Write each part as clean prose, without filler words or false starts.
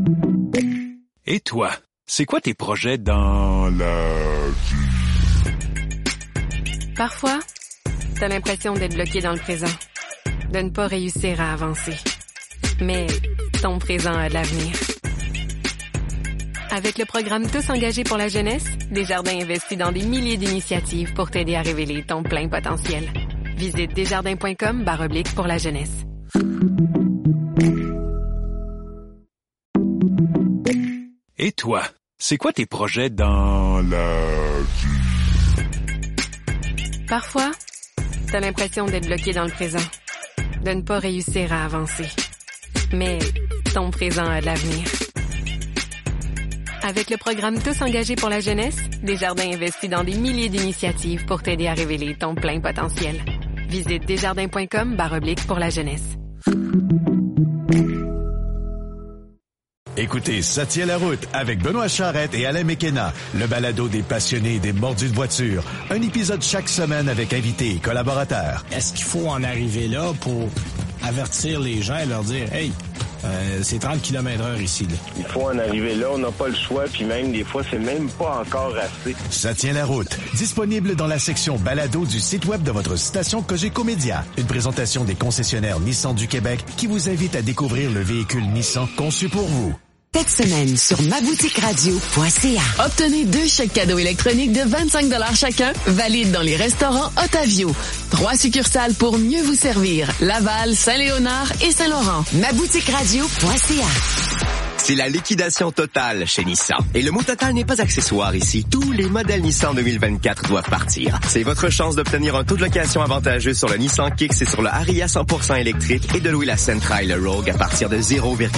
Et toi, c'est quoi tes projets dans la vie? Parfois, t'as l'impression d'être bloqué dans le présent, de ne pas réussir à avancer. Mais ton présent a de l'avenir. Avec le programme Tous engagés pour la jeunesse, Desjardins investit dans des milliers d'initiatives pour t'aider à révéler ton plein potentiel. Visite desjardins.com/pour la jeunesse. Et toi, c'est quoi tes projets dans la vie? Parfois, t'as l'impression d'être bloqué dans le présent, de ne pas réussir à avancer. Mais ton présent a de l'avenir. Avec le programme Tous engagés pour la jeunesse, Desjardins investit dans des milliers d'initiatives pour t'aider à révéler ton plein potentiel. Visite desjardins.com/pour la jeunesse. Écoutez, ça tient la route avec Benoît Charette et Alain Mekena, le balado des passionnés et des mordus de voiture. Un épisode chaque semaine avec invités et collaborateurs. Est-ce qu'il faut en arriver là pour avertir les gens et leur dire « Hey, c'est 30 km/h ici. » Il faut en arriver là, on n'a pas le choix, puis même des fois, c'est même pas encore assez. Ça tient la route. Disponible dans la section balado du site web de votre station Cogeco Média. Une présentation des concessionnaires Nissan du Québec qui vous invite à découvrir le véhicule Nissan conçu pour vous. Cette semaine sur maboutiqueradio.ca. Obtenez 2 chèques cadeaux électroniques de 25 $ chacun, valides dans les restaurants Otavio. 3 succursales pour mieux vous servir. Laval, Saint-Léonard et Saint-Laurent. maboutiqueradio.ca. C'est la liquidation totale chez Nissan. Et le mot total n'est pas accessoire ici. Tous les modèles Nissan 2024 doivent partir. C'est votre chance d'obtenir un taux de location avantageux sur le Nissan Kicks et sur le Ariya 100% électrique et de louer la Sentra et le Rogue à partir de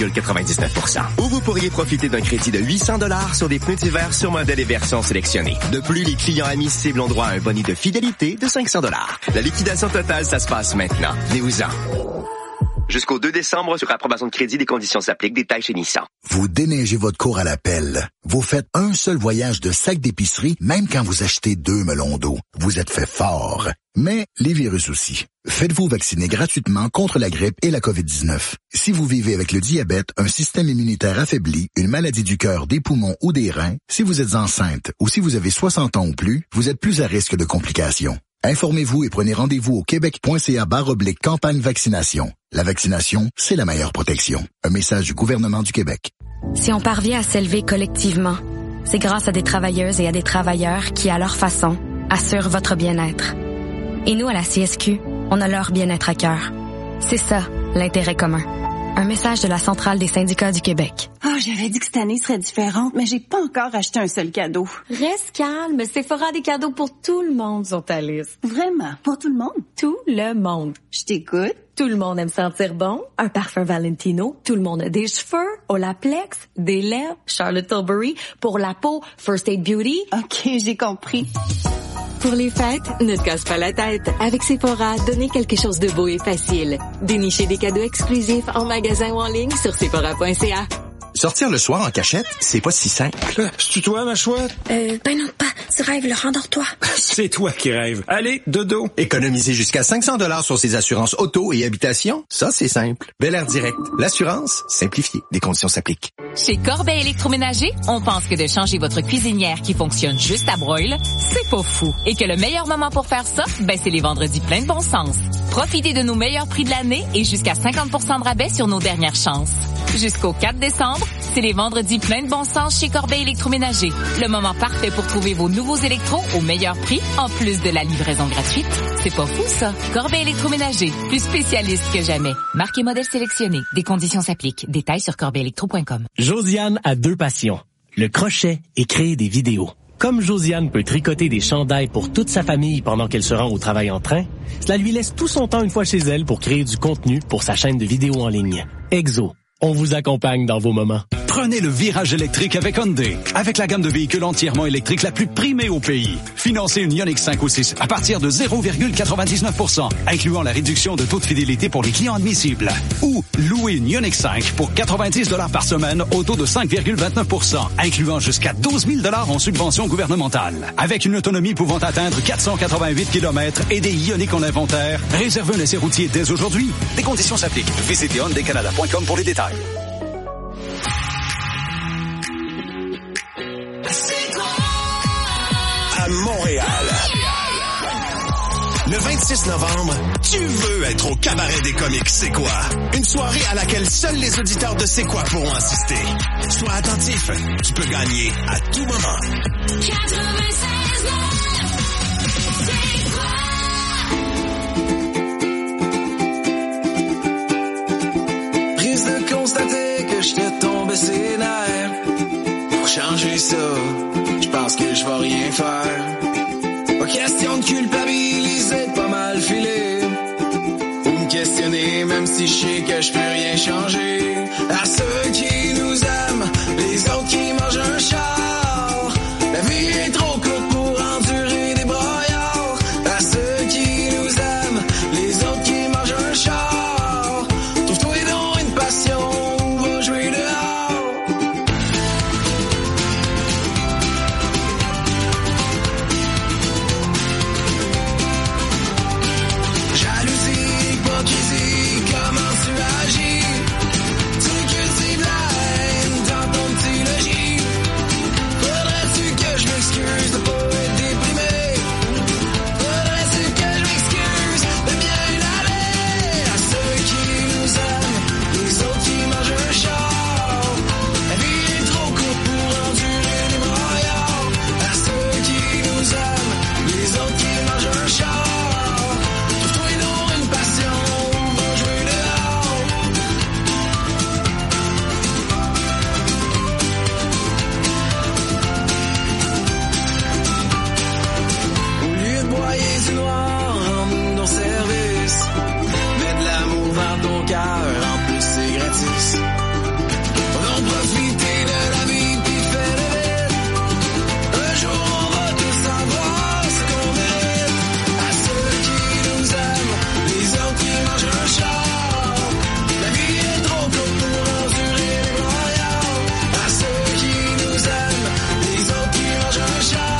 0,99%. Ou vous pourriez profiter d'un crédit de 800 $ sur des pneus d'hiver sur modèles et versions sélectionnés. De plus, les clients admissibles ont droit à un bonus de fidélité de 500 $. La liquidation totale, ça se passe maintenant. Venez-vous-en. Jusqu'au 2 décembre, sur approbation de crédit, des conditions s'appliquent. Détails chez Nissan. Vous déneigez votre cour à la pelle. Vous faites un seul voyage de sac d'épicerie, même quand vous achetez 2 melons d'eau. Vous êtes fait fort. Mais les virus aussi. Faites-vous vacciner gratuitement contre la grippe et la COVID-19. Si vous vivez avec le diabète, un système immunitaire affaibli, une maladie du cœur, des poumons ou des reins, si vous êtes enceinte ou si vous avez 60 ans ou plus, vous êtes plus à risque de complications. Informez-vous et prenez rendez-vous au québec.ca/campagne vaccination. La vaccination, c'est la meilleure protection. Un message du gouvernement du Québec. Si on parvient à s'élever collectivement, c'est grâce à des travailleuses et à des travailleurs qui, à leur façon, assurent votre bien-être. Et nous, à la CSQ, on a leur bien-être à cœur. C'est ça, l'intérêt commun. Un message de la Centrale des syndicats du Québec. J'avais dit que cette année serait différente, mais j'ai pas encore acheté un seul cadeau. Reste calme, Sephora a des cadeaux pour tout le monde sur ta liste. Vraiment? Pour tout le monde? Tout le monde. Je t'écoute. Tout le monde aime sentir bon. Un parfum Valentino. Tout le monde a des cheveux. Olaplex, des lèvres, Charlotte Tilbury. Pour la peau, First Aid Beauty. OK, j'ai compris. Pour les fêtes, ne te casse pas la tête. Avec Sephora, donnez quelque chose de beau et facile. Dénichez des cadeaux exclusifs en magasin ou en ligne sur sephora.ca. Sortir le soir en cachette, c'est pas si simple. C'est-tu toi, ma chouette? Ben non, pas. Tu rêves, le rendors-toi. C'est toi qui rêves. Allez, dodo. Économiser jusqu'à 500 $ sur ses assurances auto et habitation, ça, c'est simple. Bel Air Direct. L'assurance, simplifiée. Des conditions s'appliquent. Chez Corbeil Électroménager, on pense que de changer votre cuisinière qui fonctionne juste à broil, c'est pas fou. Et que le meilleur moment pour faire ça, c'est les vendredis pleins de bon sens. Profitez de nos meilleurs prix de l'année et jusqu'à 50% de rabais sur nos dernières chances. Jusqu'au 4 décembre, c'est les vendredis pleins de bon sens chez Corbeil Électroménager. Le moment parfait pour trouver vos nouveaux électros au meilleur prix, en plus de la livraison gratuite. C'est pas fou, ça? Corbeil Électroménager, plus spécialiste que jamais. Marque et modèle sélectionnés. Des conditions s'appliquent. Détails sur corbeillelectro.com. Josiane a 2 passions. Le crochet et créer des vidéos. Comme Josiane peut tricoter des chandails pour toute sa famille pendant qu'elle se rend au travail en train, cela lui laisse tout son temps une fois chez elle pour créer du contenu pour sa chaîne de vidéos en ligne. Exo. On vous accompagne dans vos moments. Prenez le virage électrique avec Hyundai. Avec la gamme de véhicules entièrement électriques la plus primée au pays. Financez une Ioniq 5 ou 6 à partir de 0,99%, incluant la réduction de taux de fidélité pour les clients admissibles. Ou louez une Ioniq 5 pour 90 $ par semaine au taux de 5,29%, incluant jusqu'à 12 000 $ en subvention gouvernementale. Avec une autonomie pouvant atteindre 488 km et des Ioniq en inventaire, réservez un essai routier dès aujourd'hui. Des conditions s'appliquent. Visitez HyundaiCanada.com pour les détails. à Montréal. Le 26 novembre, tu veux être au Cabaret des comiques C'est quoi? Une soirée à laquelle seuls les auditeurs de C'est quoi pourront assister. Sois attentif, tu peux gagner à tout moment. 96 C'est quoi? Prise de constater que j'étais tombé ses nerfs. Pour changer ça, je pense que je vais rien faire. Pas question de culpabiliser, pas mal filé. Ou me questionner, même si je sais que je peux rien changer. À ceux qui nous aiment, les autres qui mangent un char. La vie est trop courte pour endurer des broyards. À ceux qui nous aiment, les autres qui mangent un char. Trouve-toi donc une passion, ou va jouer dehors. Hypocrisie, comment tu agis? Tu cultives la haine dans ton petit logis. Faudrait-tu que je m'excuse de pas être déprimé? Faudrait-tu que je m'excuse de bien aller? À ceux qui nous aiment, les autres qui mangent un char. La vie est trop courte pour endurer les broyards. À ceux qui nous aiment, les autres qui mangent un char. Du noir en nos services. Mets de l'amour dans ton cœur, en plus c'est gratis. On va profiter de la vie pis fais-le vite. Un jour on va tous savoir ce qu'on mérite. À ceux qui nous aiment, les autres qui mangent un char. La vie est trop courte pour endurer les broyards. À ceux qui nous aiment, les autres qui mangent un char.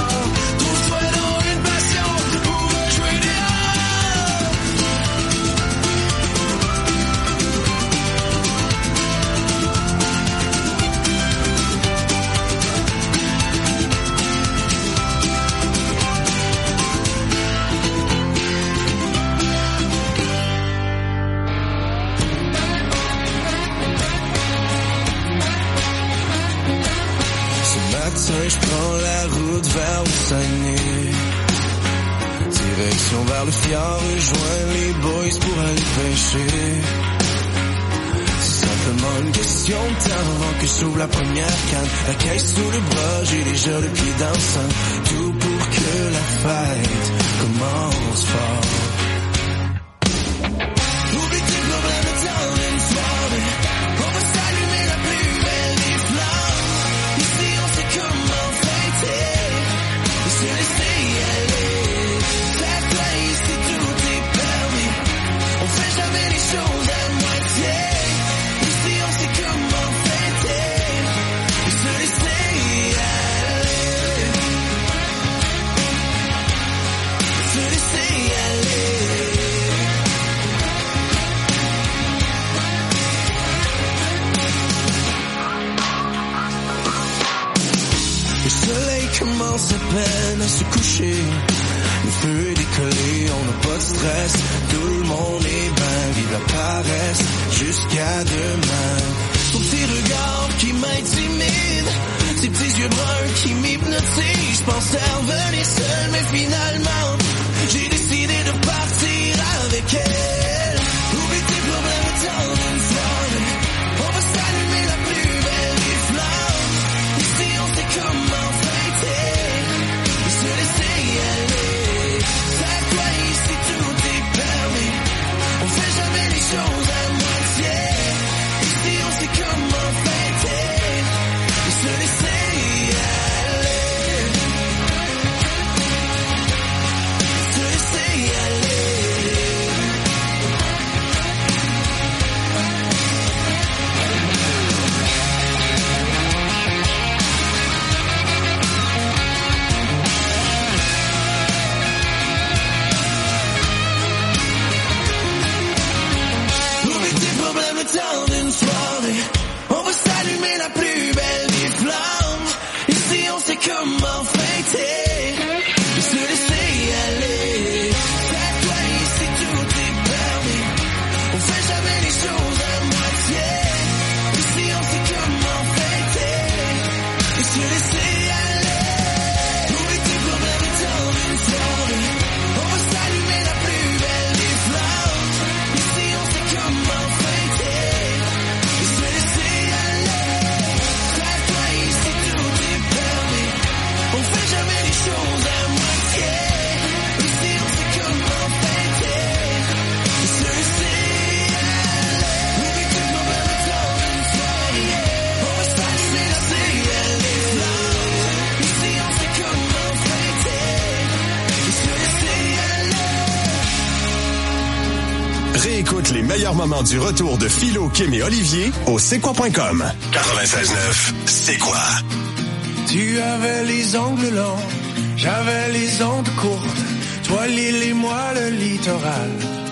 Je prends la route vers le Saguenay. Direction vers le fjord, rejoindre les boys pour aller pêcher. C'est simplement une question de temps avant que s'ouvre la première canne. La caisse sous le bras, j'ai déjà le pied dans le sang. Tout pour que la fête commence fort. Oublie tes problèmes dans une soirée. On va s'allumer la plus belle des flammes. Ici on sait comment fêter, se laisser y aller. Faire toi ici tout est permis. On fait jamais les choses à moitié. Ici on sait comment fêter, se laisser y aller. Se laisser y aller. Le soleil commence à peine à se coucher. Le feu est décollé, on n'a pas de stress. Tout le monde est bien, vive la paresse. Jusqu'à demain. Son petit regard qui m'intimide, ses petits yeux bruns qui m'hypnotisent. Je pensais revenir seul, mais finalement j'ai décidé de partir avec elle. Oublie tes problèmes dans une soirée. On va s'allumer la plus belle des flammes. Ici on sait comment fêter, se laisser y aller. Faire toi ici tout est permis. On fait jamais les choses à moitié. Ici on sait comment fêter, se laisser y aller. Se laisser y aller. Temps d'une soirée, on va s'allumer la plus belle des flammes. Ici on sait comment fêter, meilleurs moments du retour de Philo, Kim et Olivier au c'est quoi.com. 96.9, c'est quoi? Tu avais les ongles longs, j'avais les ondes courtes. Toi l'île et moi le littoral.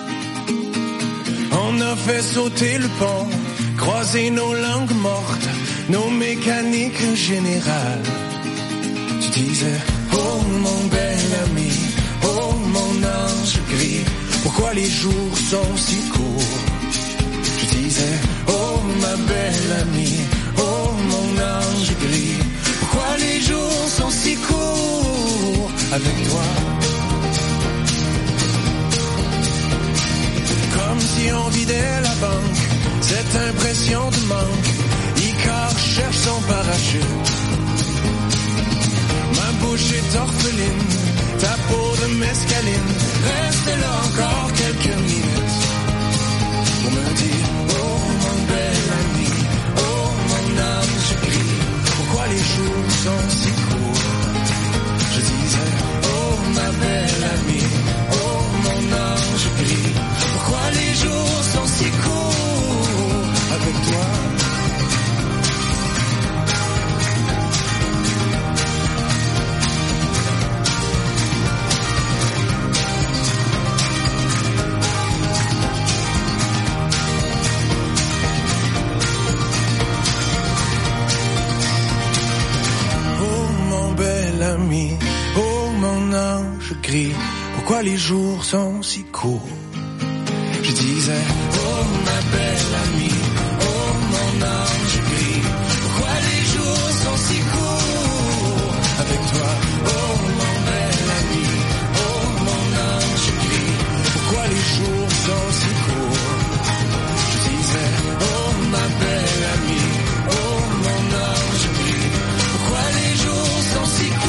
On a fait sauter le pont, croiser nos langues mortes, nos mécaniques générales. Tu disais, oh mon bel ami, oh mon ange gris, pourquoi les jours sont si courts? Je disais, oh ma belle amie, oh mon ange gris, pourquoi les jours sont si courts avec toi? Comme si on vidait la banque, cette impression de manque, Icare cherche son parachute. Ma bouche est orpheline, ta peau de mescaline, reste là encore quelques minutes pour me dire, oh mon bel ami, oh mon ange gris, pourquoi les jours sont si courts? Je disais, oh ma belle amie, oh mon ange gris, pourquoi les jours sont si courts avec toi? Ami, oh mon ange gris, pourquoi les jours sont si courts? Je disais, oh ma belle amie, oh mon ange gris, pourquoi les jours sont si courts avec toi? Oh mon bel ami, oh mon ange gris, pourquoi les jours sont si courts? Je disais, oh ma belle amie, oh mon ange gris, pourquoi les jours sont si courts?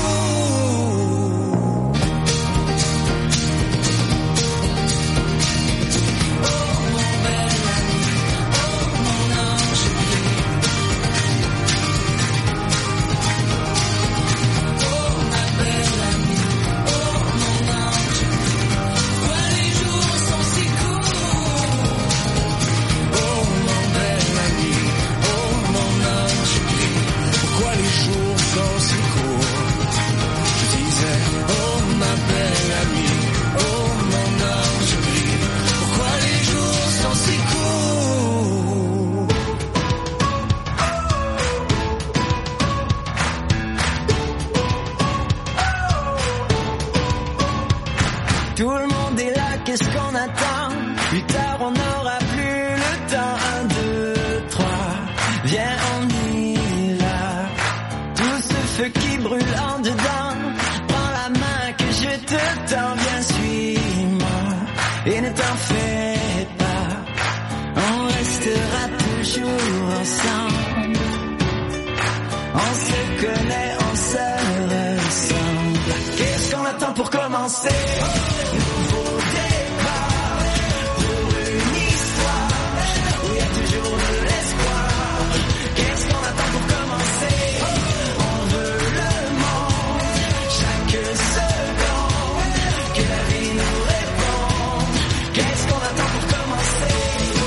Tout le monde est là, qu'est-ce qu'on attend? Plus tard on n'aura plus le temps. 1, 2, 3, viens on y va. Tout ce feu qui brûle en dedans, prends la main que je te tends. Viens suis-moi et ne t'en fais pas, on restera toujours ensemble. On se connaît, on se ressemble. Qu'est-ce qu'on attend pour commencer? Nouveau départ pour une histoire où il y a toujours de l'espoir. Qu'est-ce qu'on attend pour commencer? On veut le monde, chaque seconde, que la vie nous réponde. Qu'est-ce qu'on attend pour commencer?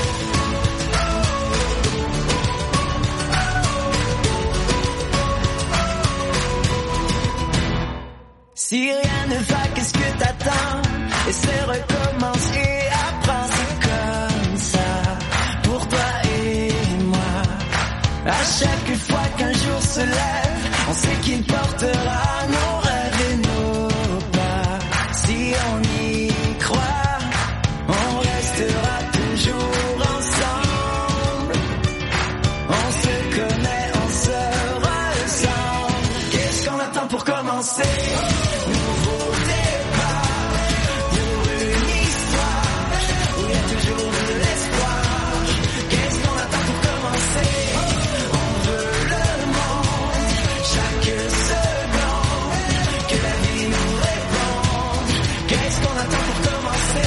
Si rien ne va, qu'est-ce que t'attends? Essaie, recommence et apprends, c'est comme ça, pour toi et moi. À chaque fois qu'un jour se lève, on sait qu'il portera nos rêves et nos pas. Si on y croit, on restera toujours ensemble. On se connaît, on se ressemble. Qu'est-ce qu'on attend pour commencer? Nouveau départ pour une histoire où il y a toujours de l'espoir. Qu'est-ce qu'on attend pour commencer? On veut le monde, chaque seconde, que la vie nous réponde. Qu'est-ce qu'on attend pour commencer?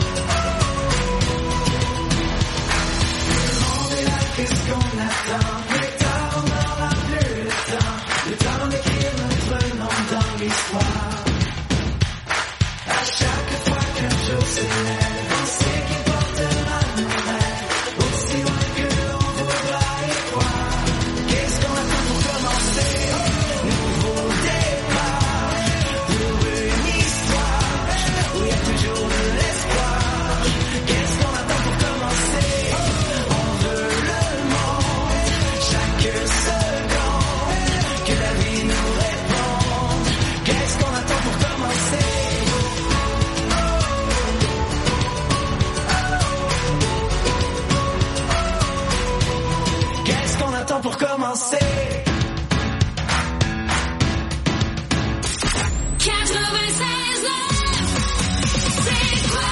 Le monde est là, qu'est-ce qu'on attend? commencer. 96.9, c'est quoi?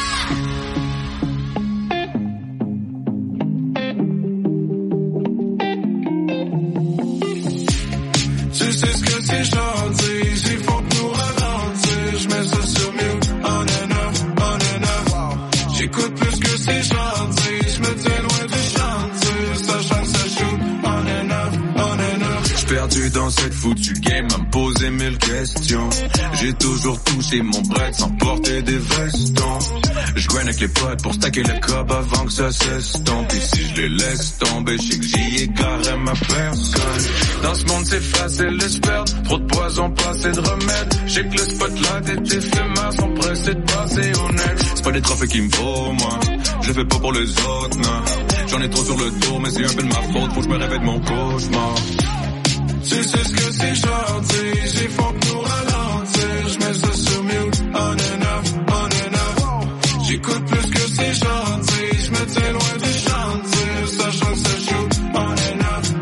Tu sais ce que c'est gentil, il faut que nous ralentir. Je mets ça sur mute, on and off. J'écoute plus que c'est gentil, je me tiens loin du chantier. Sachant que ça shoot, on and off. J'suis perdu dans cette foutue game à me poser 1000 questions. J'ai toujours touché mon bread sans porter des vestons. J'grind avec les potes pour stacker le cob avant que ça s'estompe. Et si je les laisse tomber, j'sais que j'y égarerai ma personne. Dans ce monde c'est facile de se perdre, trop de poison, pas assez de remède. J'sais que le spotlight est éphémère, sont pressés de passer au next. C'est pas des trophées qu'il me faut, moi, je le fais pas pour les autres, non. J'en ai trop sur le dos, mais c'est un peu de ma faute, faut que je me réveille de mon cauchemar. Tu sais ce que c'est gentil, j'ai faut que nous ralentir. J'mets ça sur mute, on and off. J'écoute plus que c'est gentil, j'me tiens loin du chantier. Sachant que ça shoot, on and off.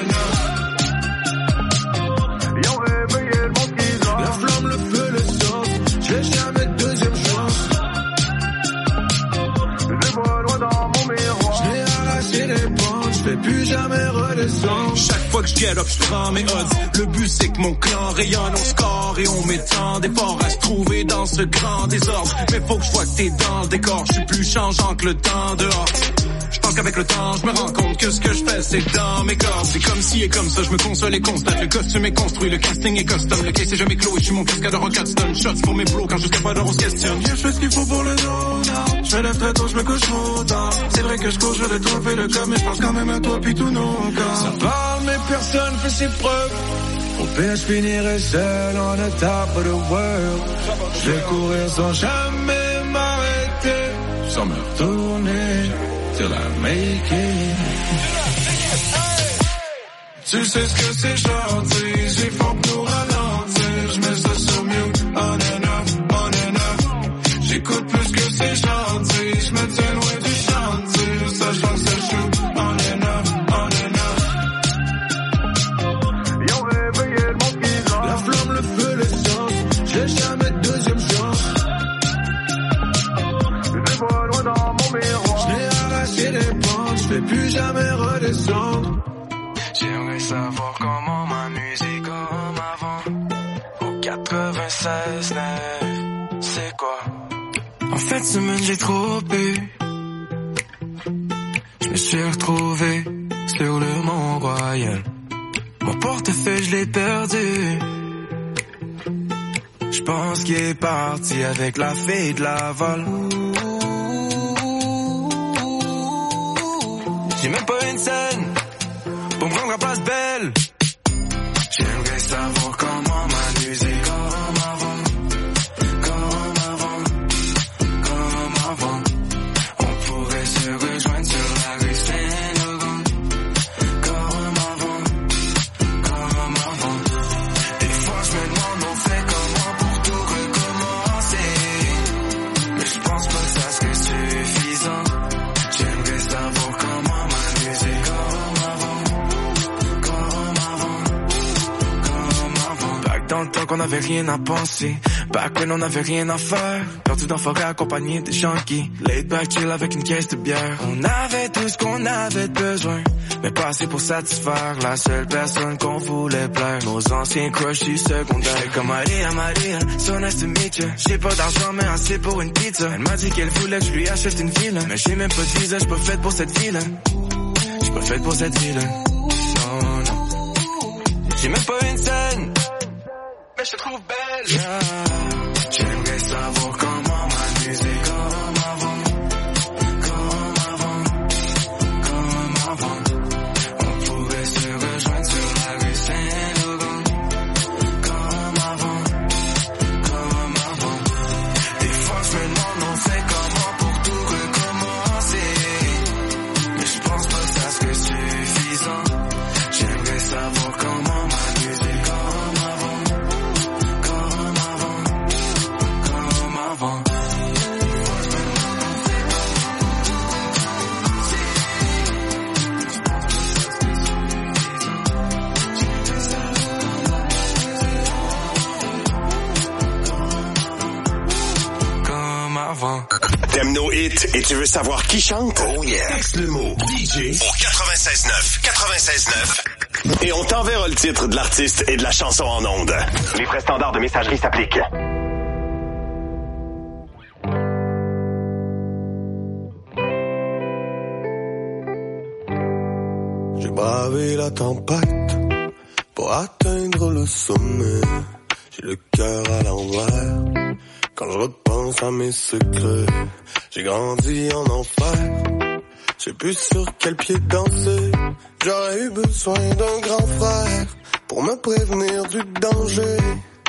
Y'ont réveillé le monde qui dort. La flamme, le feu, le sens, j'ai jamais de deuxième chance. Je les vois loin dans mon miroir. J'l'ai arraché les pentes, j'fais plus jamais redescendre. Chaque fois que j'get up, j'prends mes odds. Le but c'est que mon clan rayonne, on score et on m'étend d'efforts à se trouver dans ce grand désordre. Mais faut que je vois que t'es dans le décor, j'suis plus changeant que le temps dehors. J'pense qu'avec le temps, j'me rends compte que ce que j'fais c'est dans mes cordes. C'est comme ci et comme ça, j'me console et constate. Le costume est construit, le casting est custom. Le case est jamais clos et j'suis mon cascadeur en 4 stun. Shots pour mes bros quand jusqu'à pas d'heure on se questionne. J'ai fait ce qu'il faut pour le donut. J'me lève très tôt, j'me couche trop tard. C'est vrai que j'cours, je vais trouver le cas, mais j'pense quand même à toi pis tous nos cas. Ça parle mais personne fait ses preuves. Au pire je finirai seul on the top of the world. Je vais courir sans jamais m'arrêter, sans me retourner till I make it. Tu sais ce que c'est gentil, j'ai faut que nous ralentir. Je mets ça sur mute, on and off. J'écoute plus que c'est gentil, je me tiens loin du chantier. Sachant que ça shoot, on and off. Y'ont réveillé le monde qui dort. La flamme, le feu, le sang, j'ai jamais de deuxième chance. Je les vois loin dans mon miroir. J'l'ai arraché les pentes, j'fais plus jamais redescendre. J'aimerais savoir comment m'amuser comme avant. Au 96.9, c'est quoi? En fin de semaine j'ai trop bu. Je me suis retrouvé sur le Mont-Royal. Mon portefeuille je l'ai perdu. Je pense qu'il est parti avec la fille de Laval. J'ai même pas une scène pour me rendre à Place Belle. J'aimerais savoir comment m'amuser comme avant. On pourrait se rejoindre sur la rue Saint-Laurent. Comme avant. Des fois je me demande on fait comment pour tout recommencer. Mais je pense pas que ça serait suffisant. J'aimerais savoir comment m'amuser comme avant. Back dans le temps qu'on avait rien à penser. Back when on avait rien à faire. Perdu dans forêt accompagné des junkies. Laid back chill avec une caisse de bière. On avait tout ce qu'on avait besoin, mais pas assez pour satisfaire la seule personne qu'on voulait plaire. Nos anciens crushs du secondaire. J'étais comme Maria, so nice to meet you. J'ai pas d'argent mais assez pour une pizza. Elle m'a dit qu'elle voulait que je lui achète une ville. Mais j'ai même pas de visa, j'suis pas faite pour cette ville. J'suis pas faite pour cette ville. Non. J'ai même pas une scène, mais je te trouve belle. Yeah. J'aimerais savoir comment m'amuser comme avant. On pourrait se rejoindre sur la rue Saint-Laurent. Comme avant. Des fois je me demande on fait comment pour tout recommencer. Mais je pense pas que ça serait suffisant. J'aimerais savoir comment m'amuser comme avant. t'écoutes et tu veux savoir qui chante? Oh yeah! Texte le mot DJ au 96.9. 96.9. Et on t'enverra le titre de l'artiste et de la chanson en ondes. Les frais standards de messagerie s'appliquent. J'ai bravé la tempête pour atteindre le sommet. J'ai le cœur à l'envers quand je repense à mes secrets. J'ai grandi en enfer, je sais plus sur quel pied danser. J'aurais eu besoin d'un grand frère pour me prévenir du danger.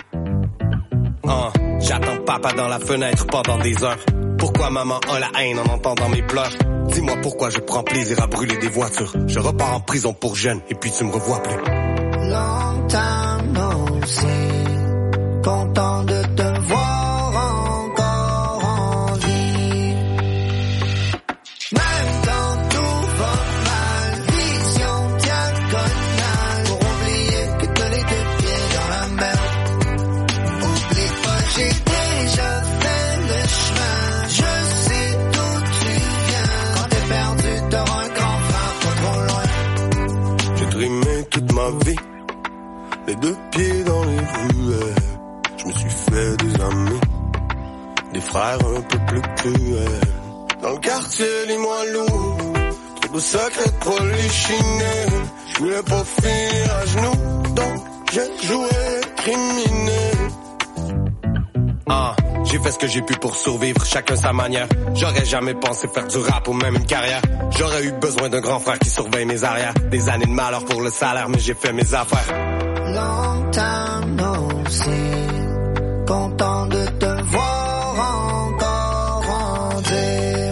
J'attends papa dans la fenêtre pendant des heures. Pourquoi maman a la haine en entendant mes pleurs? Dis-moi pourquoi je prends plaisir à brûler des voitures. Je repars en prison pour jeune et puis tu me revois plus. Long time no see, content de te voir encore en vie. Même quand tout va mal, vision diagonale, pour oublier que t'as les deux pieds dans la mer. Oublie pas, j'ai déjà fait le chemin, je sais d'où tu viens. Quand t'es perdu, t'auras un grand phare pas trop loin. J'ai trimé toute ma vie, les deux pieds dans les ruelles. Je me suis fait des amis, des frères un peu plus cruels. Dans le quartier, lis-moi lourd, trop de secrets polichinés. Je voulais pas finir à genoux, donc j'ai joué criminel. J'ai fait ce que j'ai pu pour survivre, chacun sa manière. J'aurais jamais pensé faire du rap ou même une carrière. J'aurais eu besoin d'un grand frère qui surveille mes arrières. Des années de malheur pour le salaire, mais j'ai fait mes affaires. Long time no see, content de te voir encore grandir.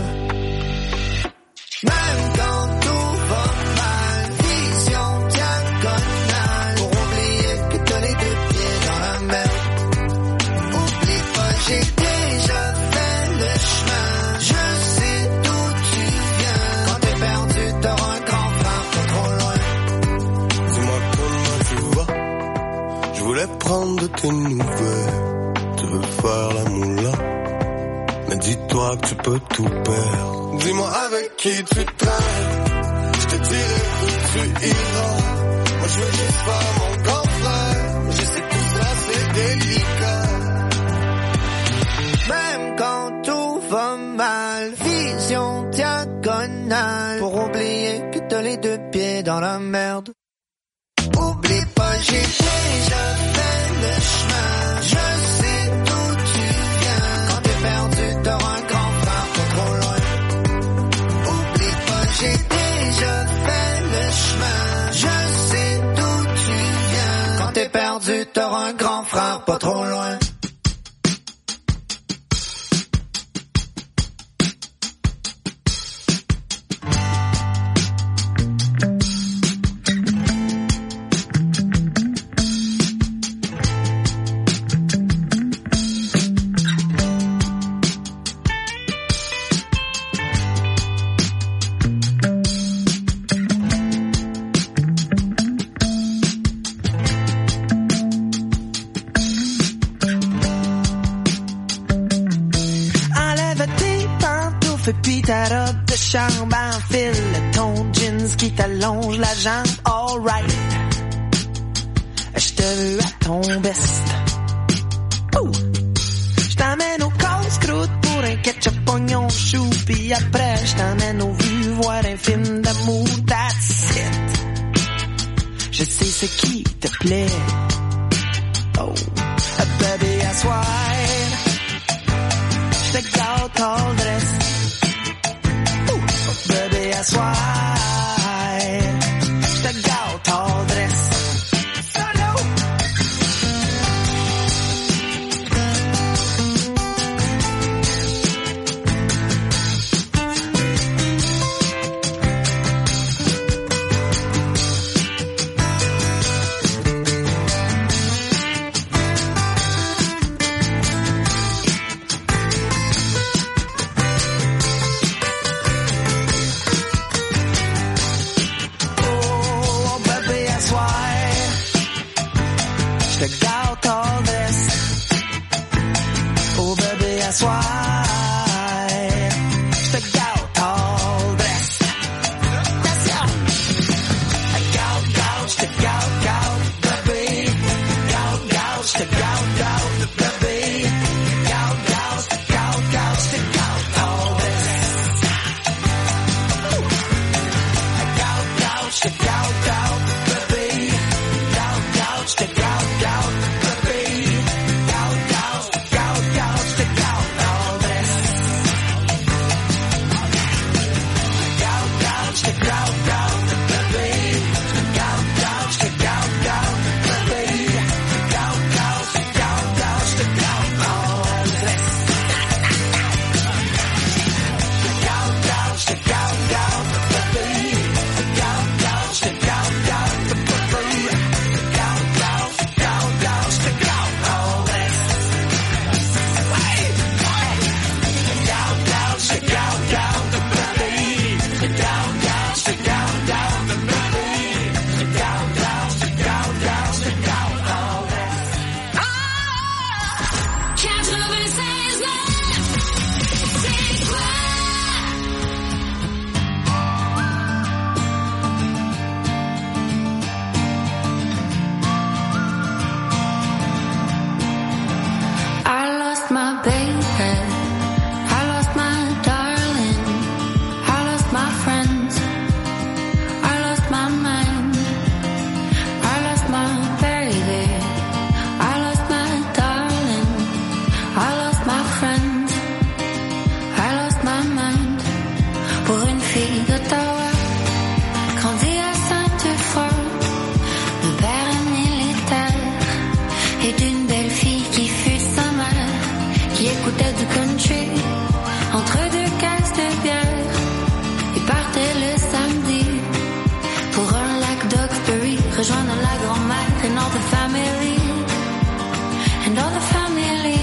Même quand tout va mal, vision diagonale, pour oublier que t'as les deux pieds dans la mer. Oublie pas, j'ai déjà fait le chemin, je sais d'où tu viens. Quand t'es perdu, t'auras un grand phare pas trop loin. Dis-moi comment tu vas, je voulais prendre de tes nouvelles. Tu veux faire la moula, mais dis-toi que tu peux tout perdre. Dis-moi avec qui tu traînes, je te dirai où tu iras. Moi je veux juste faire mon grand frère, je sais que tout ça c'est délicat. Même quand tout va mal, vision diagonale, pour oublier que t'as les deux pieds dans la merde. Oublie pas, j'ai déjà fait le chemin, je sais d'où tu viens. Quand t'es perdu, t'auras un grand frère pas trop loin. Oublie pas, j'ai déjà fait le chemin, je sais d'où tu viens. Quand t'es perdu, t'auras un grand frère pas trop loin. Puis ta robe de chambre enfile ton jeans qui t'allonge la jambe, alright. Je te veux à ton best. Je t'emmène au casse-croûte pour un ketchup, oignon, chou, puis après je t'emmène aux vues voir un film d'amour, that's it. Je sais ce qui te plaît. Oh, baby, I swear, je te gâte all dress. Baby, I swear, je te gâte all dress. Solo. rejoindre la grand-mère and all the family, and all the family.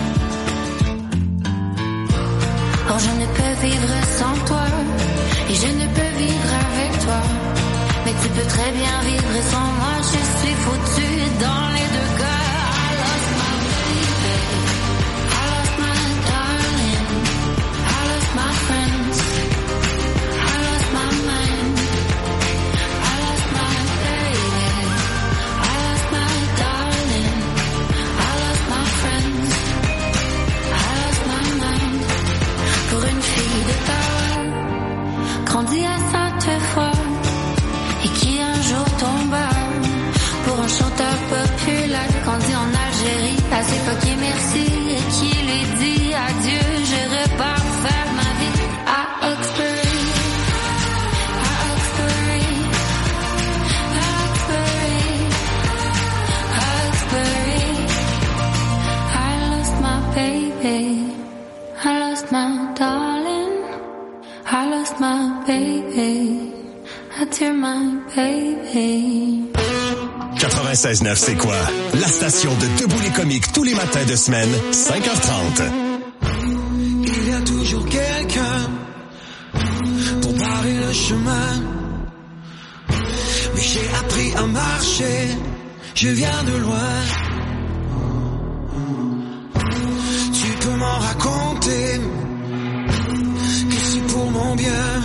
Oh, je ne peux vivre sans toi, et je ne peux vivre avec toi. Mais tu peux très bien vivre sans moi, je suis foutue dans les deux cas. I lost my baby, I lost my darling, I lost my friends, I lost my mind, I lost my baby, I lost my darling, I lost my friends, I lost my mind. Pour une fille de parole, grandie à Sainte-Foy, et qui un jour tomba pour un chanteur populaire grandi en Algérie, à ses fucké merci, et qui lui dit adieu, je repars faire ma vie à Oxbury, à Oxbury, à Oxbury, à Oxbury. I lost my baby, I lost my darling, I lost my baby. Adieu, my baby. 96.9, c'est quoi? La station de Debout les comiques tous les matins de semaine, 5h30. Il y a toujours quelqu'un pour barrer le chemin. Mais j'ai appris à marcher, je viens de loin. Tu peux m'en raconter que c'est pour mon bien.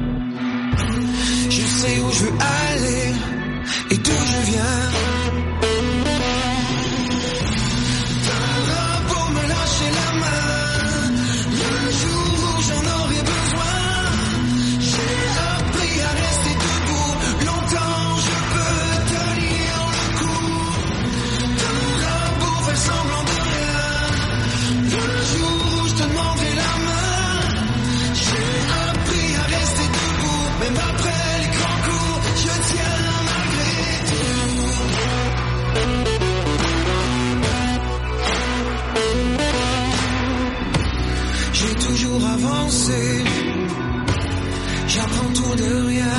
Je sais où je veux aller et d'où je viens. T'auras pour me lâcher la main le jour où j'en aurai besoin. J'ai appris à rester debout, longtemps je peux tenir le coup. T'auras pour faire semblant de rien le jour où je te demanderai la main. J'ai appris à rester debout, même après. J'ai toujours avancé, j'apprends tout de rien.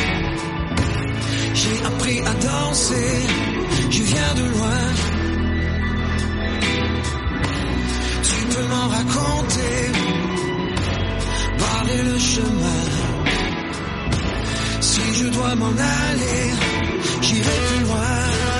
J'ai appris à danser, je viens de loin. Tu peux m'en raconter, barrer le chemin. Si je dois m'en aller, j'irai plus loin.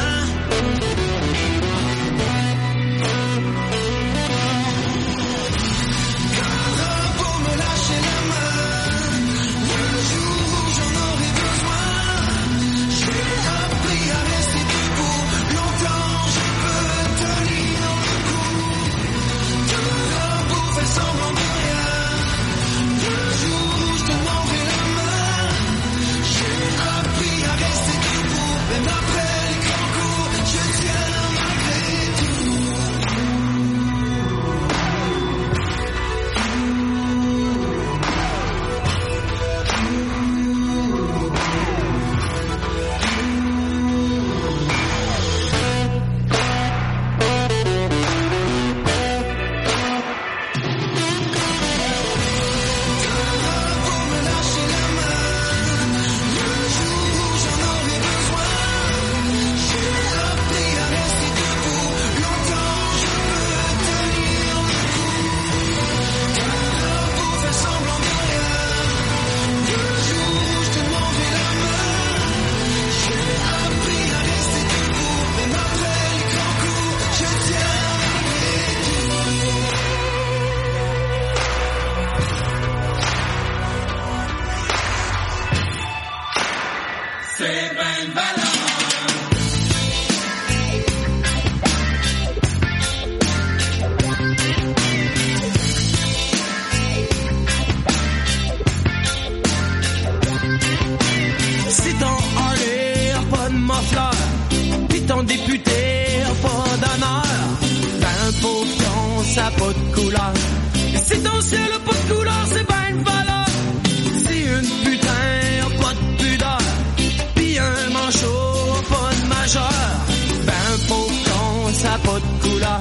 ça n'a pas de couleur. Si ton ciel n'a pas de couleur, c'est ben une valeur. Si une putain a pas de pudeur, pis un manchot a pas de majeur, ben un pauvre con, ça n'a pas de couleur.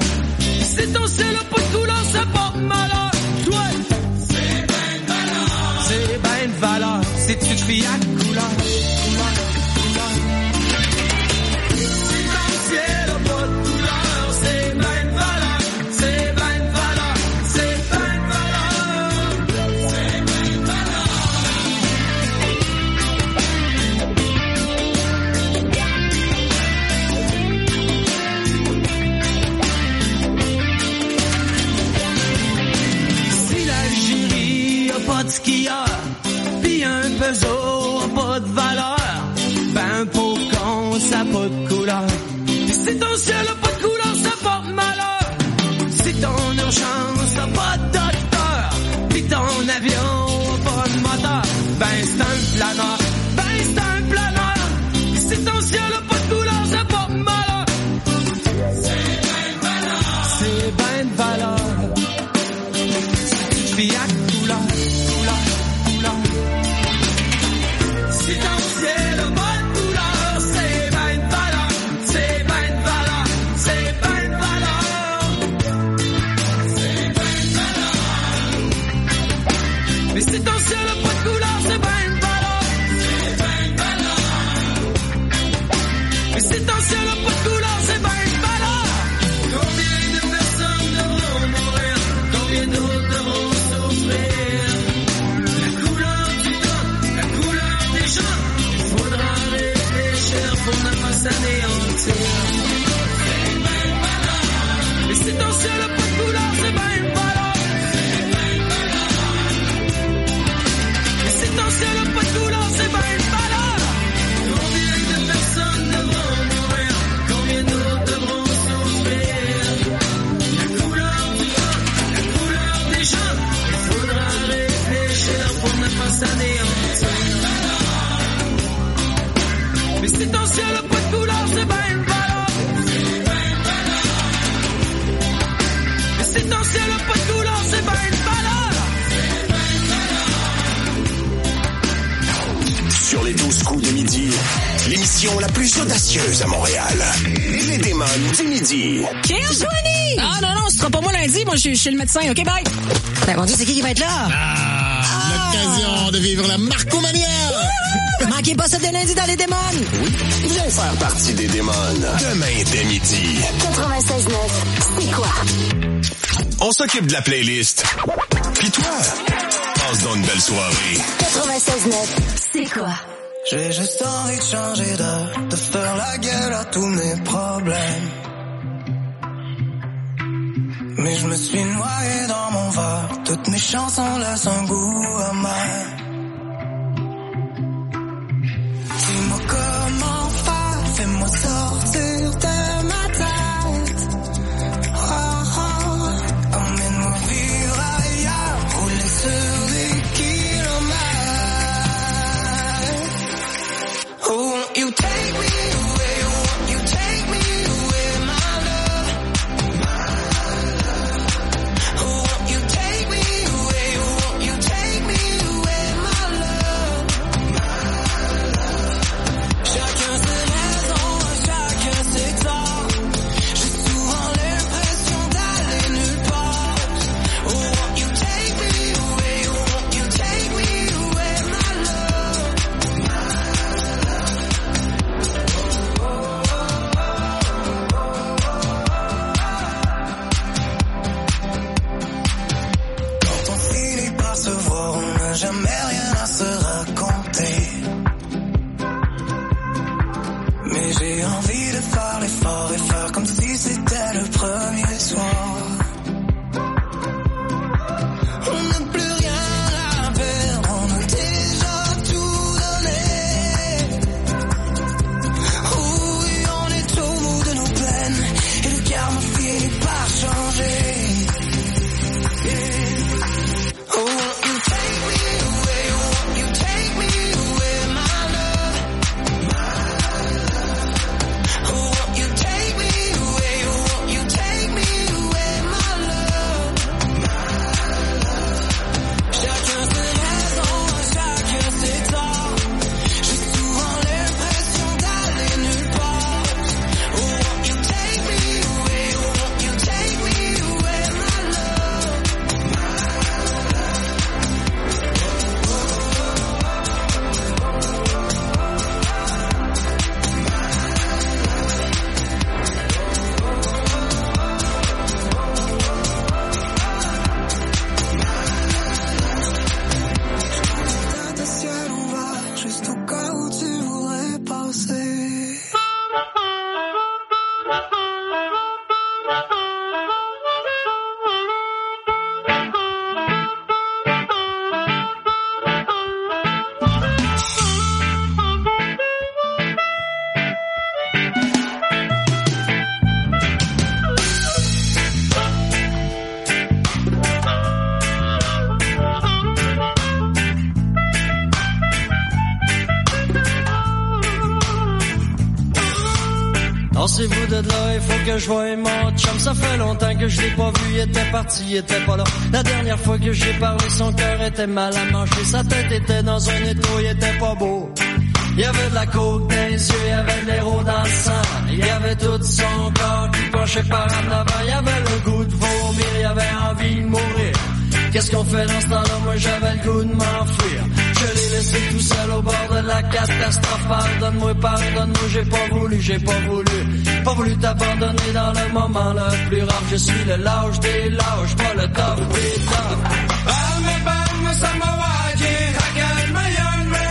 Si ton ciel n'a pas de couleur, ça porte malheur. Toi, c'est ben une valeur. C'est ben une valeur. Si tu te fies à couleur, couleur, couleur. pas de skieur, pis un Peugeot a pas de valeur. Ben un pauvre con, ça a pas de couleur. Pis si ton ciel a pas de couleur, ça porte malheur. Si ton urgence a pas de docteur, pis ton avion a pas de moteur, ben c'est un planeur, ben c'est un planeur. Pis si ton ciel a pas de couleur, ça porte malheur. C'est ben de valeur. Pis à couleur, couleur, couleur. Si ton ciel a pas de couleur, c'est ben de valeur, c'est ben de valeur, c'est ben de valeur. C'est ben de valeur. Mais si ton ciel a pas de couleur, c'est ben de valeur, c'est ben de valeur. Mais si ton ciel a pas de couleur, c'est ben de valeur. Combien de personnes devront mourir? Combien d'autres devront souffrir? La couleur du temps, la couleur des gens. Il faudra réfléchir pour ne pas s'anéantir. C'est ben de valeur. Mais si ton ciel a pas de couleur, c'est ben de valeur. C'est ben de valeur. Mais si ton ciel a pas de couleur, c'est ben de valeur. Combien de personnes devront mourir? Combien d'autres devront souffrir? La couleur du temps, la couleur des gens. Il faudra réfléchir pour ne pas s'anéantir. Mais si ton ciel a pas de couleur, c'est ben de valeur. C'est ben de valeur. Mais si ton ciel a pas de couleur, c'est ben de valeur. C'est ben de valeur. Sur les 12 coups de midi, l'émission la plus audacieuse à Montréal. Les démons du midi. Cheers, Joanie! Ah non, non, ce sera pas moi lundi. Moi, je suis le médecin. OK, bye. Ben, mon Dieu, c'est qui va être là? L'occasion de vivre la Marcomania! Manquez pas ça de lundi dans les démons! Oui, viens faire partie des démons. Demain dès midi. 96.9, c'est quoi? On s'occupe de la playlist. Puis toi, passe donc une belle soirée. 96.9, c'est quoi? J'ai juste envie de changer d'air, de faire la gueule à tous mes problèmes. Mais je me suis noyé dans mon verre, toutes mes chansons laissent un goût amer. Dis-moi comment faire, fais-moi sortir de ma tête. Oh, oh, emmène-moi vivre ailleurs, rouler sur des kilomètres. Oh, won't you take me away, won't you take me away, my love. Oh, won't you take me away, won't you take me away, my love. Chacun ses raisons, chacun ses torts. J'ai souvent l'impression d'aller nulle part. Oh, won't you take me away, won't you take me away, my love. Quand on finit par se voir, on n'a jamais rien à se raconter. Mais j'ai envie de faire l'effort et faire comme si c'était le premier soir. On n'a plus rien à perdre, on a déjà tout donné. Oui, on est au bout de nos peines et le karma finit par changer. Yeah. Oh, won't you take me away, won't you take me Attendez-vous de là, il faut que je voie mon chum. Ça fait longtemps que je l'ai pas vu, il était parti, il était pas là. La dernière fois que j'ai parlé, son cœur était mal à manger. Sa tête était dans un étau, il était pas beau. Il y avait de la coke dans les yeux, il y avait de l'héros dans le sang. Il y avait tout son corps qui penchait par en avant. Il y avait le goût de vomir, il y avait envie de mourir. Qu'est-ce qu'on fait dans ce temps-là? Moi j'avais le goût de m'enfuir. Je l'ai laissé tout seul au bord de la catastrophe. Pardonne-moi, j'ai pas voulu t'abandonner dans le moment le plus rare. Je suis le lâche des lâches, pas le top des tops. Balme, samawaji, hagal mayanme.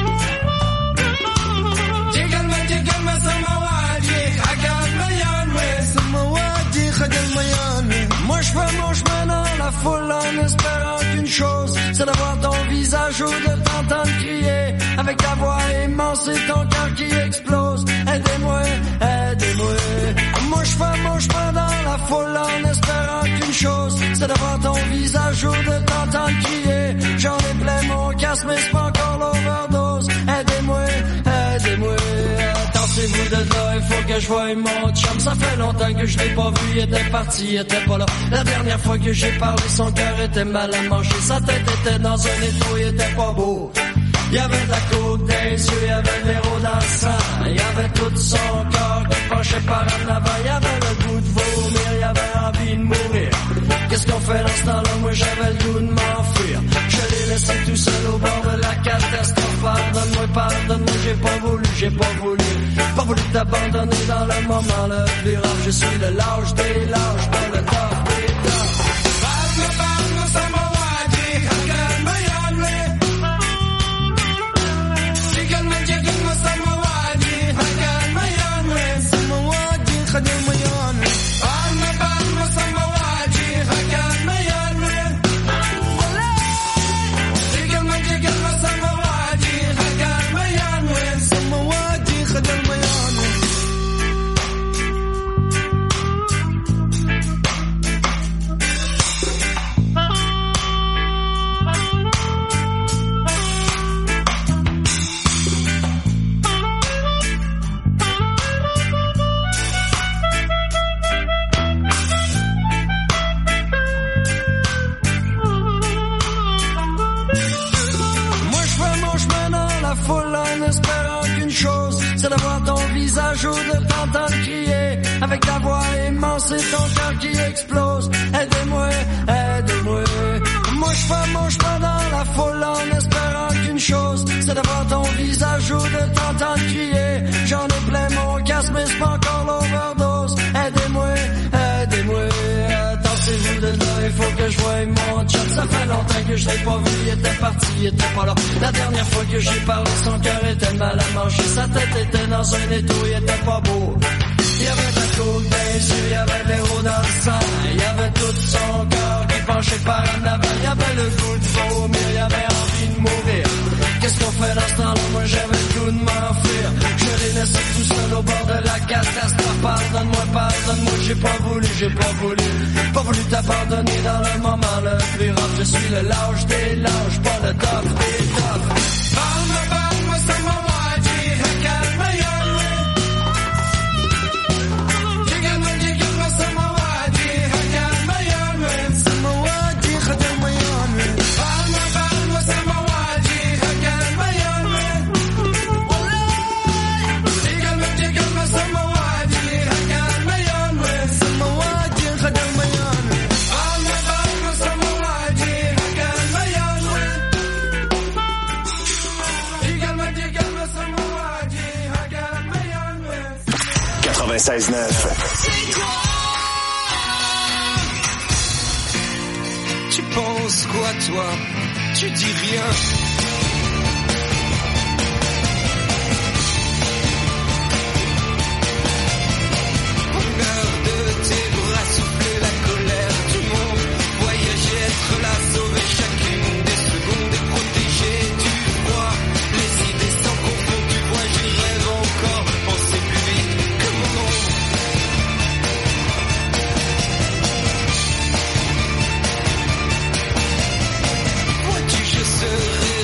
Jigalma, samawaji, hagal mayanme. Samawaji, hagal mayanme. Moi je fais mon chemin dans la foule en espérant qu'une chose, c'est d'avoir ton visage ou de t'entendre crier avec ta voix immense et ton cœur qui explose. Aidez-moi, aidez-moi. Moi je fais mon chemin dans la foule en espérant qu'une chose, c'est d'avoir ton visage ou de t'entendre crier. J'en ai plein mon casque mais c'est pas encore l'overdose. Aidez-moi, aidez-moi. Attendez-vous de là, il faut que je voie mon chum. Ça fait longtemps que je l'ai pas vu, il était parti, il était pas là. La dernière fois que j'ai parlé, son cœur était mal à manger. Sa tête était dans un étau, il était pas beau. Il y avait de la coke dans les yeux, il y avait de l'héros dans le sang. Il y avait tout son corps qui penchait par en avant. Il y avait le goût de vomir, il y avait envie de mourir. Qu'est-ce qu'on fait dans ce temps-là? Moi j'avais le goût de m'enfuir. Je l'ai laissé tout seul au bord de la catastrophe. Pardonne-moi, j'ai pas voulu t'abandonner dans le moment le plus rare. Je suis le lâche des lâches, pas le top des tops. Balme, samawaji, hagal mayanme. Jigalma, samawaji, hagal mayanme. Samawaji, hagal mayanme. Balme, samawaji, hagal mayanme. Jigalma, samawaji, hagal mayanme. Samawaji, hagal mayanme. C'est d'avoir ton visage ou de t'entendre crier avec ta voix immense et ton cœur qui explose. Aidez-moi, aidez-moi. Moi je fais mon chemin dans la foule en espérant qu'une chose, c'est d'avoir ton visage ou de t'entendre crier. J'en ai plein mon casque mais c'est pas encore l'overdose. Aidez-moi, aidez-moi. Attendez-vous de là, il faut que je voie mon chum. Ça fait longtemps que je l'ai pas vu, il était parti, il était pas là. La dernière fois que j'ai parlé, son cœur était mal à manger. Sa tête était dans un étau, il était pas beau. Il y avait de la coke dans les yeux, il y avait de l'héros dans le sang. Il y avait tout son corps qui penchait par en avant. Il y avait le goût de vomir, il y avait envie de mourir. Qu'est-ce qu'on fait dans ce temps-là? Moi j'avais le goût de m'enfuir. Je l'ai laissé tout seul au bord de la catastrophe. Pardonne-moi, j'ai pas voulu t'abandonner dans le moment le plus rare. Je suis le lâche des lâches, pas le top des tops. Balme, samawaji, hagal mayanme. Jigalma, samawaji, hagal mayanme. Samawaji, hagal mayanme. Balme, samawaji, hagal mayanme. Jigalma, samawaji, hagal mayanme. Samawaji, hagal mayanme. Balme, samawaji, hagal mayanme. Jigalma, samawaji, hagal mayanme. 96.9. Tu penses quoi toi? Tu dis rien. Peur de tes bras souffler la colère du monde. Voyager, être là, sauver chacune des secondes et protéger du froid. Les idées sans confondre, tu vois, j'y rêve encore. Penser plus vite que mon ombre. Vois-tu, je serai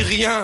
rien.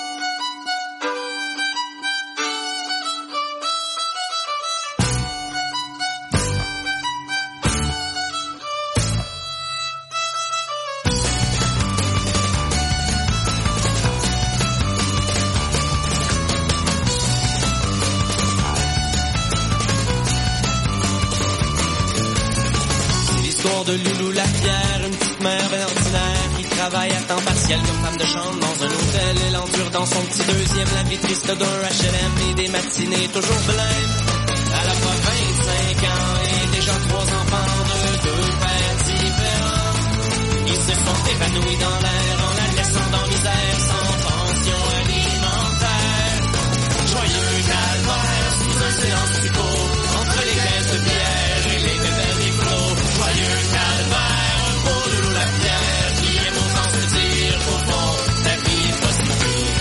De Loulou la Pierre, une petite mère bien ordinaire qui travaille à temps partiel comme femme de chambre dans un hôtel. Elle endure dans son petit deuxième la vie triste d'un HLM et des matinées toujours blêmes. Elle a pas 25 ans et déjà 3 enfants de 2 pères différents. Ils se sont évanouis dans l'air en la laissant dans misère sans pension alimentaire. Joyeux calvaire sous un silence si court entre les caisses de bière et les bébés des flots. Joyeux calvaire pour Loulou la Pierre qui aime autant se dire qu'au fond la vie est pas si pire.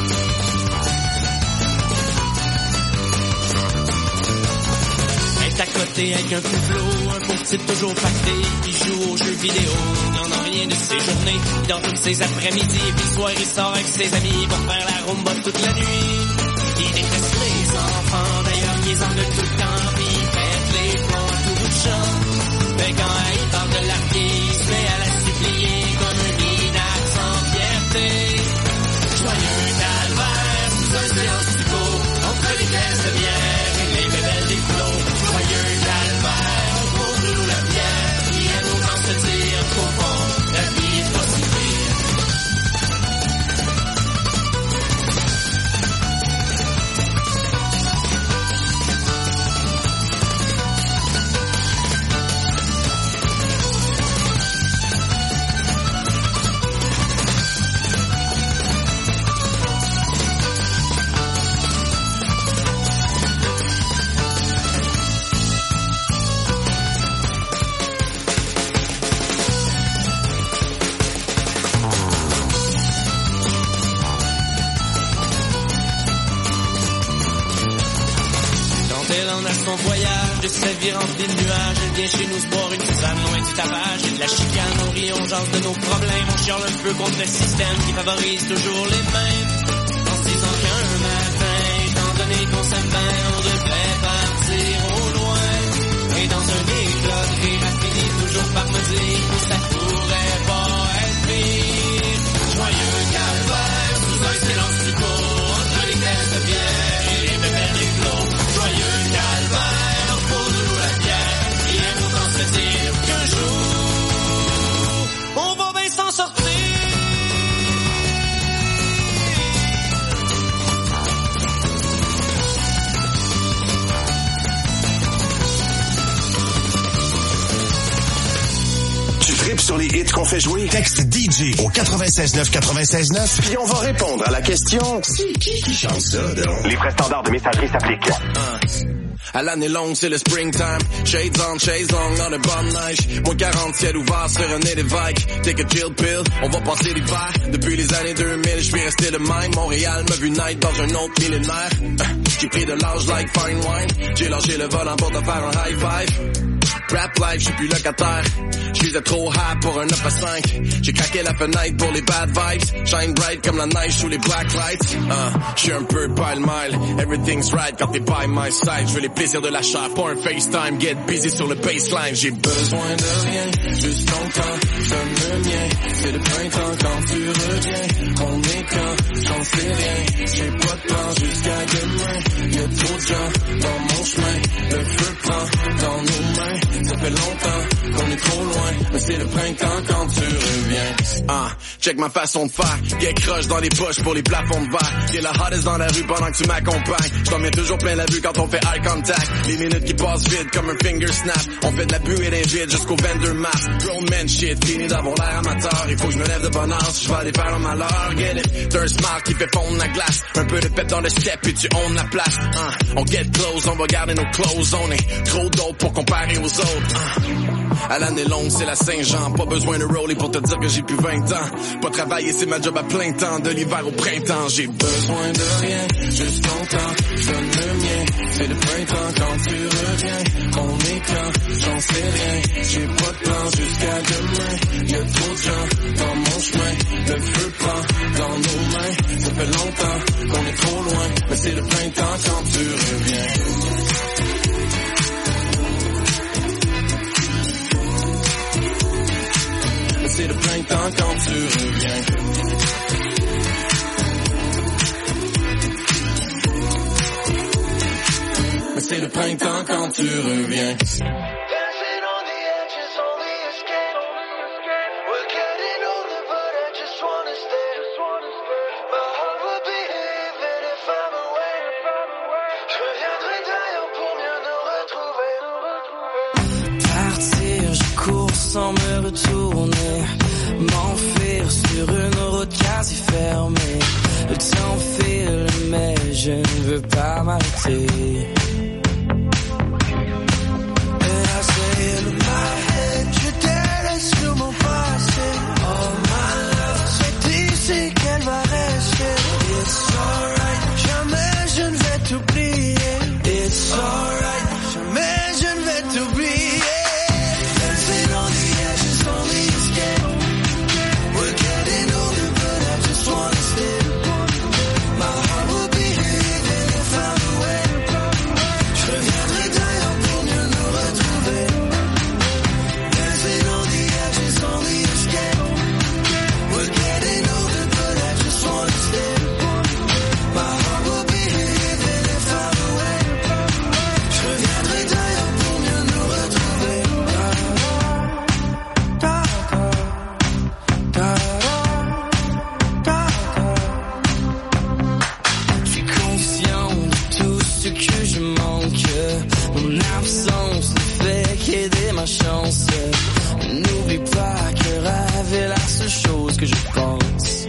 Elle est à côté avec un flot, un pauvre type toujours pacté qui joue aux jeux vidéo. Il n'en a rien de ses journées, dans toutes ses après-midi. Et puis le soir il sort avec ses amis pour faire la rumba toute la nuit. Il déteste les enfants, d'ailleurs ils en veulent tout le temps. Puis il pète les plombs à tout bout de champ. Mais quand il parle de larguer, il se met à la supplier comme un minac sans fierté. Joyeux calvaire sous un silence si court entre les caisses de bière et les bébelles des flots. Joyeux calvaire pour Loulou la Pierre qui aime autant se dire qu'au fond la vie est pas si pire. De sa vie remplie de nuages, elle vient chez nous se boire une tisane loin du tabac et de la chicane. On rit, on jase de nos problèmes, on chiale un peu contre le système qui favorise toujours les mêmes. En se disant qu'un matin, étant donné qu'on s'aime bien, on devrait partir au loin. Et dans un éclat de rire, elle finit toujours par me dire que ça pourrait pas être pire. Joyeux calvaire, sous un silence si court, entre les caisses de bière et les bébés des flots. Joyeux calvaire pour Loulou la Pierre qui aime autant se dire qu'un jour on va bien s'en sortir. Tu tripes sur les hits qu'on fait jouer? Texte DJ au 96.9 puis on va répondre à la question c'est qui chante ça donc? Les vrais standards de messagerie s'appliquent. À l'année longue, c'est le springtime. Shades on, chase long, dans de bonnes neiges. Moins 40, ciel ouvert sur un évêque. Take a chill pill, on va passer l'hiver. Depuis les années 2000, je suis resté le même. Montréal m'a vu naître dans un autre millénaire. J'ai pris de l'âge like fine wine. J'ai lâché le volant pour te faire un high five. Rap life, j'suis plus locataire. J'suis trop high pour un 9 à 5. J'ai craqué la fenêtre pour les bad vibes. Shine bright comme la neige sous les black lights. J'suis un peu pile-mile. Everything's right quand t'es by my side. J'veux les plaisirs de la chair, pas un FaceTime. Get busy sur le baseline. J'ai besoin de rien, juste ton temps. Donne le mien, c'est le printemps quand tu reviens. On est quand, j'en sais rien. J'ai pas de plan jusqu'à demain. Y'a trop de gens dans mon chemin. Le feu prend dans nos mains. Ça fait longtemps qu'on est trop loin, mais c'est le printemps quand tu reviens. Check ma façon de faire, get croche dans les poches pour les plafonds de verre. Get la hottest dans la rue pendant que tu m'accompagnes. J't'en mets toujours plein la vue quand on fait eye contact. Les minutes qui passent vite comme un finger snap. On fait de la buée d'un vide jusqu'au vendor maps. Grown man shit, fini d'avoir l'air amateur. Il faut que je me lève de bonne heure si je vais aller faire un malheur. Get it, t'as un smile qui fait fondre la glace. Un peu de pep dans le step et tu own la place. On get close, on va garder nos clothes. On est trop dope pour comparer aux autres. À l'année longue, c'est la Saint-Jean. Pas besoin de roller pour te dire que j'ai plus 20 ans. Pas travailler, c'est ma job à plein temps. De l'hiver au printemps, j'ai besoin de rien. Juste ton temps, je donne le mien. C'est le printemps quand tu reviens. On est quand, j'en sais rien. J'ai pas de plan jusqu'à demain. Y'a trop de gens dans mon chemin. Le feu prend dans nos mains. longtemps qu'on est trop loin, mais c'est le printemps quand tu reviens. Mais c'est le printemps quand tu reviens. Mais c'est le printemps quand tu reviens. Sans me retourner, m'enfuir sur une route quasi fermée. Le temps file, mais je ne veux pas m'arrêter. And I say in my head, je délaisse sur mon passé. Oh my love, c'est ici qu'elle va rester. It's alright, jamais je ne vais t'oublier. It's alright, jamais je ne vais t'oublier. Chance. N'oublie pas que rêve est la seule chose que je pense.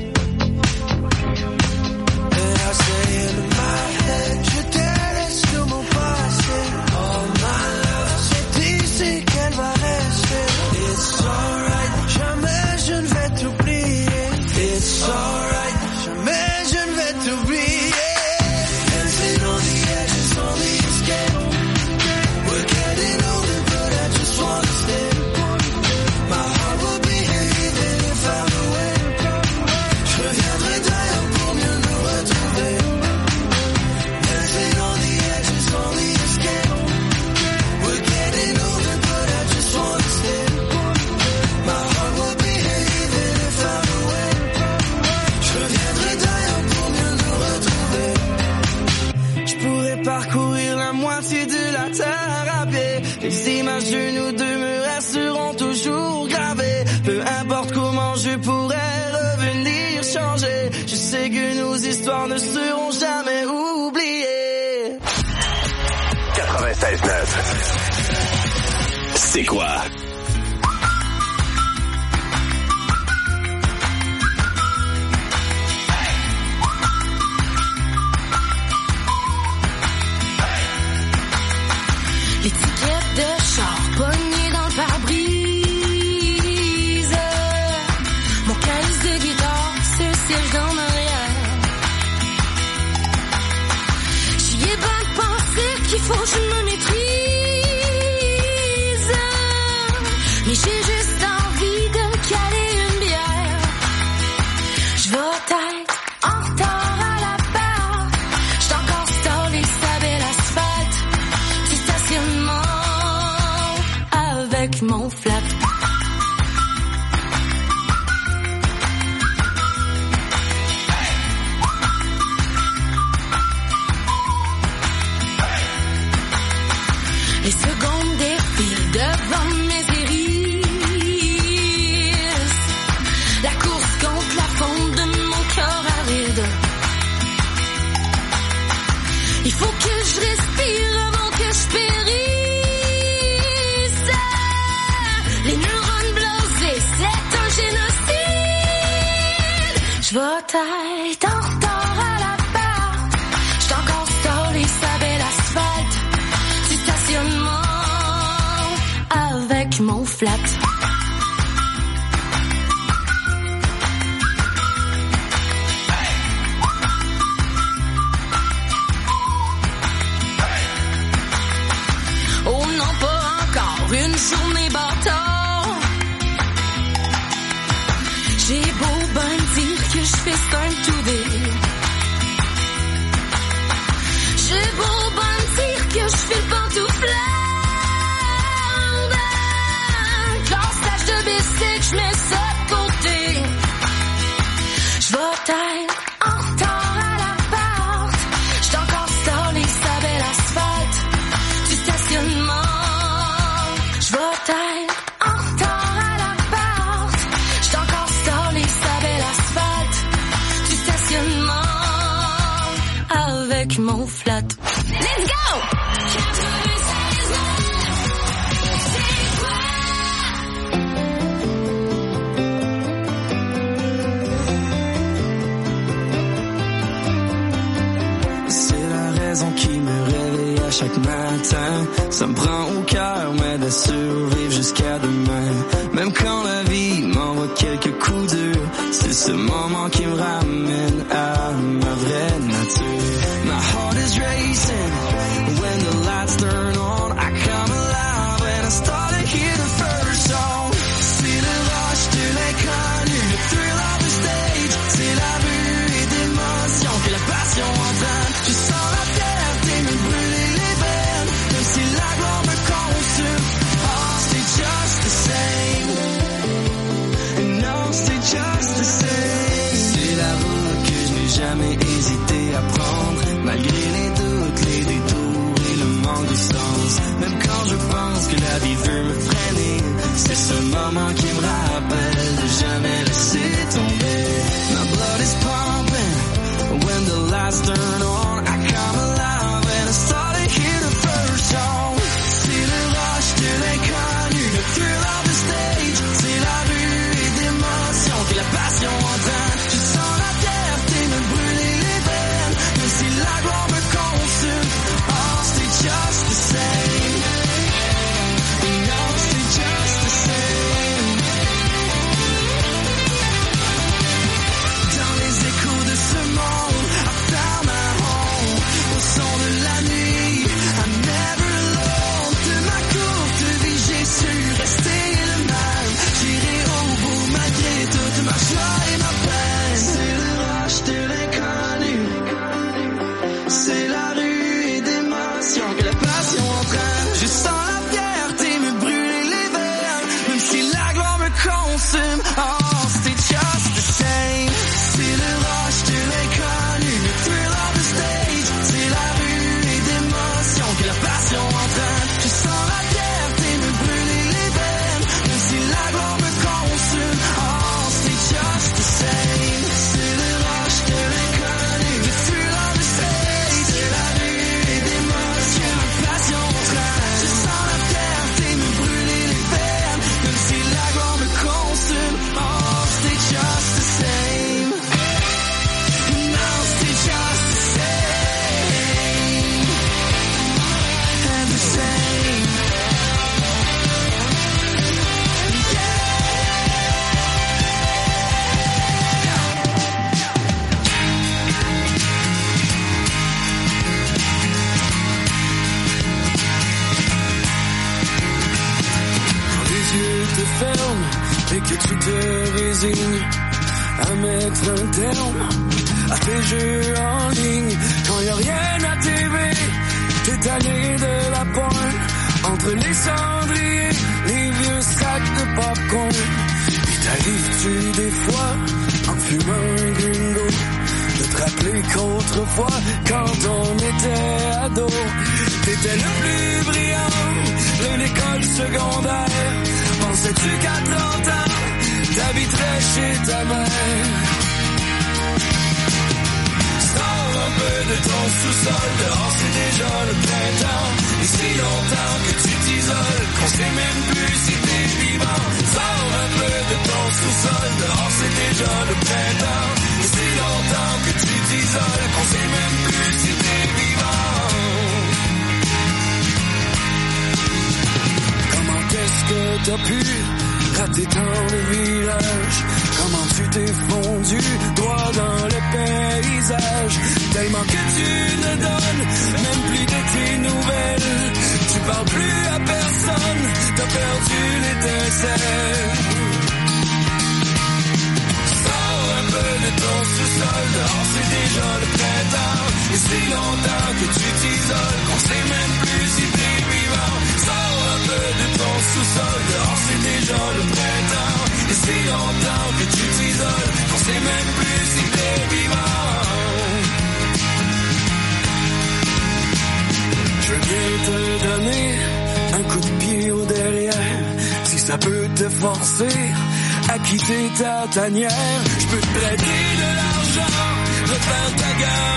And I say in my head, je délaisse sur mon passé. Oh my love, c'est ici qu'elle va rester. It's alright, jamais je ne vais t'oublier. It's alright, jamais je ne vais t'oublier. Dancing on the edges, on the escape. We're getting older, but I just wanna stay. My heart will be here even if I'm away. Je reviendrai d'ailleurs pour mieux nous retrouver. Dancing on the edges, on the escape. We're getting older, but I just wanna stay. My heart will be here even if I'm away. Je reviendrai d'ailleurs pour mieux nous retrouver. Je pourrais parcourir la moitié de la terre à pied. Les images de nous deux me resteront toujours gravées. Peu importe comment je pourrais revenir changer. Je sais que nos histoires ne seront jamais oubliées. 96.9. C'est quoi? L'étiquette de char pognée dans le pare-brise. Mon calice de guitare sur le siège d'en arrière. J'y ai bien pensé qu'il faut que je me maîtrise. Mais j'ai juste envie de me caler une bière. Je vais être en retard à la barre. J'suis encore stallé, sa belle asphalte. Du stationnement avec mon flat. Les secondes défilent devant mes iris. La course contre la fonte de mon cœur aride. Il faut que je respire avant que je périsse. Les neurones blasés, c'est un génocide. Je vais être en retard à la barre. J'suis encore stallé, sa belle asphalte. Du stationnement avec mon flat. Oh non, pas encore une journée bâtard. J'ai beau ben dire que je fais un tout m'en flatte. Let's go! C'est la raison qui me réveille à chaque matin. Ça me prend au cœur, mais de survivre jusqu'à demain. Même quand la vie m'envoie quelques coups durs, c'est ce moment qui me ramène à ma vraie nature. My heart is racing when the lights turn on. I come alive when I start to hear the first song. C'est le rush de l'inconnu, le thrill of the stage. C'est la buée d'émotion que la passion entraîne. Je sens la fierté me brûler les veines, même si la gloire me consume. Oh, c'est just the same. No, c'est just the same. C'est la route que je n'ai jamais hésité à prendre, malgré les doutes, les détours et le manque de sens. Même quand je pense que la vie veut me freiner, c'est ce moment qui me rappelle de jamais laisser tomber. My blood is pumping when the lights turn on. I come alive when I start to hear the first song. C'est le rush de l'inconnu, le thrill of the stage. C'est la buée d'émotion que la passion entraîne. Je sens la fierté me brûler les veines, même si la gloire me consume. Oh, c'est just the same. No, c'est just the same. Dans les échos de ce monde, I found my home. Au son de la nuit, I'm never alone. De ma courte vie, j'ai su rester le même. J'irai au bout malgré toute ma joie et ma peine. C'est le rush de l'inconnu. C'est la ruée d'émotion que la passion entraîne. Je sens la fierté me brûler les veines, même si la gloire me consume. Oh, c'est just the same. C'est le rush de l'inconnu, le thrill of the stage. C'est la ruée d'émotion que la passion entraîne. Je sens la fierté me brûler les veines, même si la gloire me consume. Oh, c'est just the same. C'est le rush de l'inconnu, le thrill of the stage. C'est la ruée d'émotion, la passion entraîne. Je sens la fierté me brûler les veines, même si la gloire me consume. Oh, c'est just the same. No, c'est just the same. And the same. Quand les yeux te ferment et que tu te résignes à mettre un terme à tes jeux en ligne, quand y a rien à TV, t'es tanné de la porn, entre les cendriers, les vieux sacs de popcorn. Puis t'arrives-tu des fois, en fumant un gringo, de te rappeler qu'autrefois, quand on était ado, t'étais le plus brillant de l'école secondaire. Pensais-tu qu'à 30 ans, t'habiterais chez ta mère? Sors un peu de ton sous-sol, dehors c'est déjà le printemps. Et si longtemps que tu t'isoles, qu'on sait même plus si t'es vivant. Sors un peu de ton sous-sol, dehors c'est déjà le printemps. Et si longtemps que tu t'isoles, qu'on sait même plus si t'es vivant. Comment est-ce que t'as pu rater tant de villages? Comment tu t'es fondu droit dans le paysage? Tellement que tu ne donnes même plus de tes nouvelles. Tu parles plus à personne, t'as perdu l'étincelle. Sors un peu de ton sous-sol, dehors c'est déjà le printemps. Et si longtemps que tu t'isoles, qu'on sait même plus si t'es vivant. Sors un peu de ton sous-sol, dehors c'est déjà le printemps. Et si longtemps que tu t'isoles, qu'on sait même plus si t'es vivant. Je veux bien te donner un coup de pied au derrière, si ça peut te forcer à quitter ta tanière. Je peux te prêter de l'argent, refaire ta gueule